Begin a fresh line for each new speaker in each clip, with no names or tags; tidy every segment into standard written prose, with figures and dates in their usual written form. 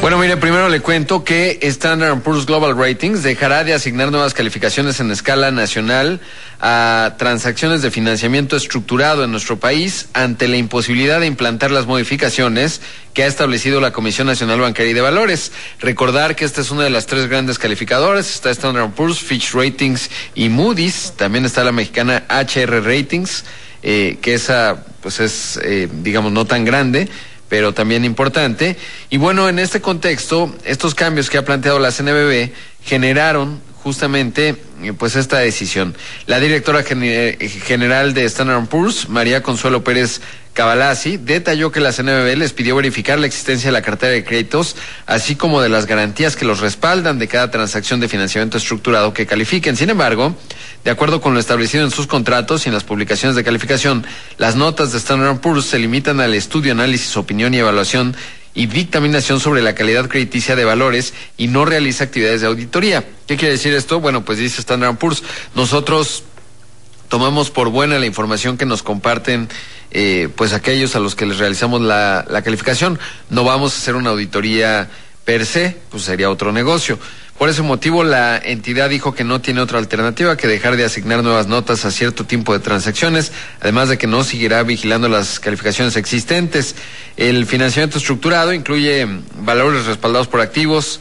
Bueno, mire, primero le cuento que Standard & Poor's Global Ratings dejará de asignar nuevas calificaciones en escala nacional a transacciones de financiamiento estructurado en nuestro país ante la imposibilidad de implantar las modificaciones que ha establecido la Comisión Nacional Bancaria y de Valores. Recordar que esta es una de las tres grandes calificadoras, está Standard & Poor's, Fitch Ratings y Moody's, también está la mexicana HR Ratings, que esa pues es, digamos, no tan grande, pero también importante. Y bueno, en este contexto, estos cambios que ha planteado la CNBV generaron justamente pues esta decisión. La directora general de Standard & Poor's, María Consuelo Pérez Cavalasi, detalló que la CNBV les pidió verificar la existencia de la cartera de créditos, así como de las garantías que los respaldan de cada transacción de financiamiento estructurado que califiquen. Sin embargo, de acuerdo con lo establecido en sus contratos y en las publicaciones de calificación, las notas de Standard & Poor's se limitan al estudio, análisis, opinión y evaluación y dictaminación sobre la calidad crediticia de valores y no realiza actividades de auditoría. ¿Qué quiere decir esto? Bueno, pues dice Standard & Poor's, nosotros tomamos por buena la información que nos comparten pues aquellos a los que les realizamos la calificación. No vamos a hacer una auditoría per se, pues sería otro negocio. Por ese motivo, la entidad dijo que no tiene otra alternativa que dejar de asignar nuevas notas a cierto tipo de transacciones, además de que no seguirá vigilando las calificaciones existentes. El financiamiento estructurado incluye valores respaldados por activos,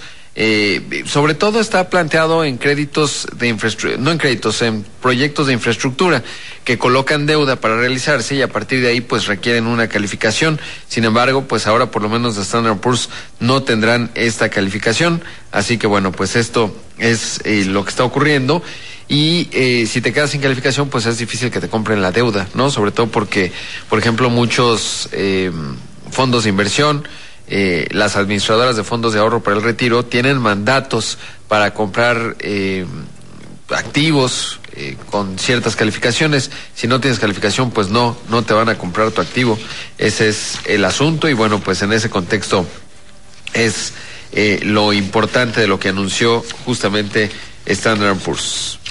sobre todo está planteado en créditos de infraestructura, no en créditos, en proyectos de infraestructura que colocan deuda para realizarse y a partir de ahí pues requieren una calificación. Sin embargo, pues ahora por lo menos de Standard & Poor's no tendrán esta calificación, así que bueno, pues esto es lo que está ocurriendo. Y si te quedas sin calificación, pues es difícil que te compren la deuda, ¿no? Sobre todo porque, por ejemplo, muchos fondos de inversión, las administradoras de fondos de ahorro para el retiro tienen mandatos para comprar activos con ciertas calificaciones. Si no tienes calificación, pues no te van a comprar tu activo. Ese es el asunto y bueno, pues en ese contexto es lo importante de lo que anunció justamente Standard & Poor's.